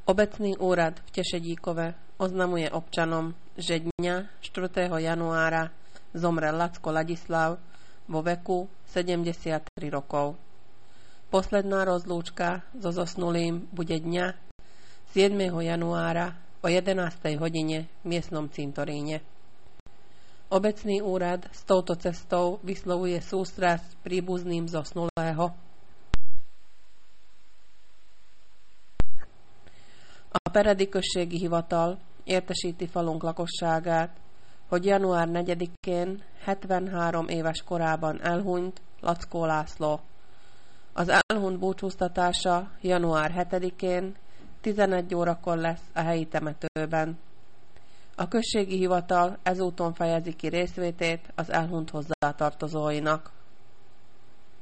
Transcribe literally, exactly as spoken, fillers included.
Obecný úrad v Tešedíkove oznamuje občanom, že dňa štvrtého januára zomrel Lacko Ladislav vo veku sedemdesiattri rokov. Posledná rozlúčka so zosnulým bude dňa siedmeho januára o jedenástej hodine v miestnom cintoríne. Obecný úrad s touto cestou vyslovuje sústrasť príbuzným zosnulého. A perediközségi hivatal értesíti falunk lakosságát, hogy január negyedikén hetvenhárom éves korában elhunyt Laczkó László. Az elhunyt búcsúztatása január hetedikén tizenegy órakor lesz a helyi temetőben. A községi hivatal ezúton fejezi ki részvétét az elhunyt hozzátartozóinak.